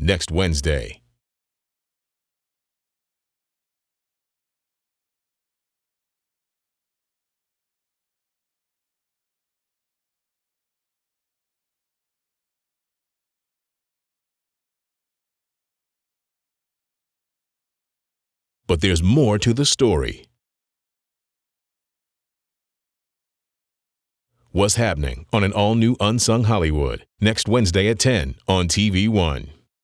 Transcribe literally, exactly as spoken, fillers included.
next Wednesday. But there's more to the story. What's happening on an all-new Unsung Hollywood next Wednesday at ten on T V One.